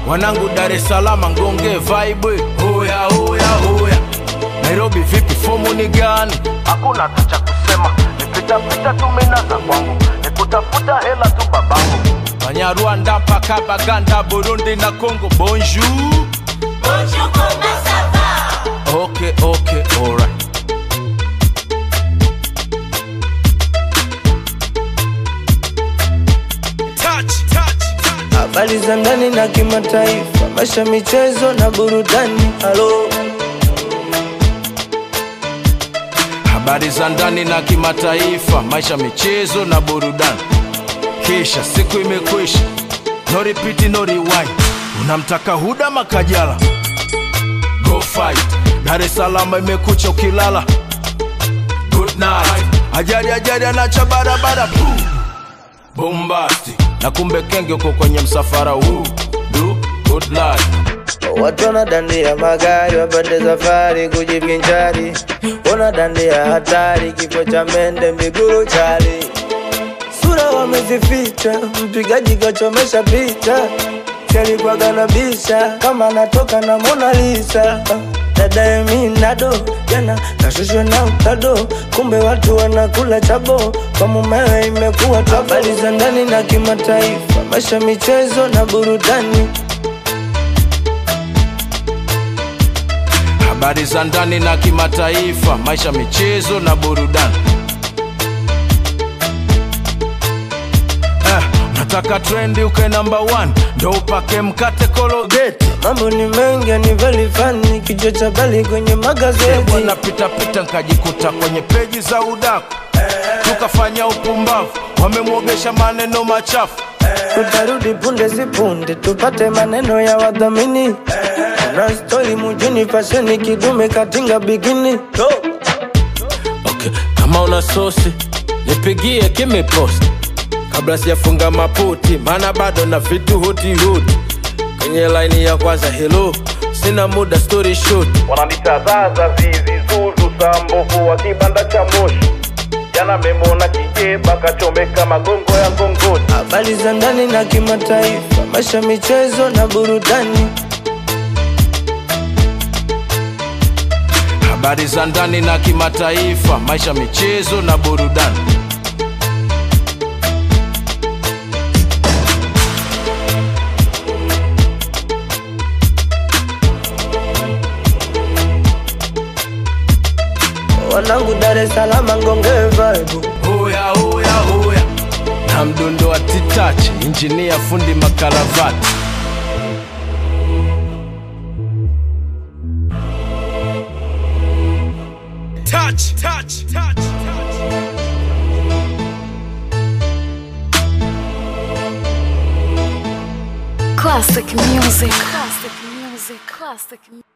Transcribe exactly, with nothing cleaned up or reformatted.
Wanangu Dar es Salaam ngonge vibe. Hoya hoya hoya. Nairobi vipi fomu ni gani? Hakuna cha kusema. Nipita pita tu minaza kwangu. Nikutafuta hela tu babangu. Banyarwanda mpaka Baganda, Burundi na Congo. Bonjour. Bonjour, comment ça va? Okay, okay, alright. Habari za ndani na kimataifa, maisha, michezo na burudani. Halo. Habari za ndani na kimataifa, maisha, michezo na burudani. Kisha siku imekwisha, no repeat no rewind. Unamtaka Huda Makajala, go fight. Dar es Salaam imekucha ukilala, good night. Ajari ajari anacha barabara, bombasti. Na kumbe kenge uko kwenye msafara huu, do good life. Watu wanadandia magari, wapande safari kujivinjari. Wanadandia hatari, kifo cha mende miguru chali. Sura wamezificha, mpigaji kachomesha picha. Chali kwa ganabisha, kama natoka na Mona Lisa. Dada Eminado, jana kashushwe na utado. Kumbe watu wanakula chabo, kwa mumewe imekuwa tabo. Habari za ndani na kimataifa, maisha, michezo na burudani. Habari za ndani na kimataifa, maisha, michezo na burudani. Eh, nataka trendi uke number one, ndo upake mkate Colgate. Mambo ni mengi ni very funny, kichwa cha bali kwenye magazeti. Wana pita pita nkajikuta kwenye peji za udaku. Tukafanya upumbavu, wamemwogesha maneno machafu. Tutarudi punde si punde, tupate maneno ya wadhamini. Na story mjini, fashion kidume katinga bikini. Okay, kama una sosi nipigie kimi post kabla sijafunga maputi, maana bado na vitu hoti hoti. Kwenye line ya kwanza hello, sina muda story short. Wananitazaza zizi zuzu sambovu wa kibanda cha moshi. Jana memona kijeba kachomeka magongo ya ngongoni. Habari za ndani na kimataifa, maisha, michezo na burudani. Habari za ndani na kimataifa, maisha, michezo na burudani. Wanangu Dar es Salaam ngonge vibe. Hoya hoya hoya. Na mdundo wa titachi, engineer fundi makaravati. Touch, touch, touch, touch. Classic music. Classic music. Classic music.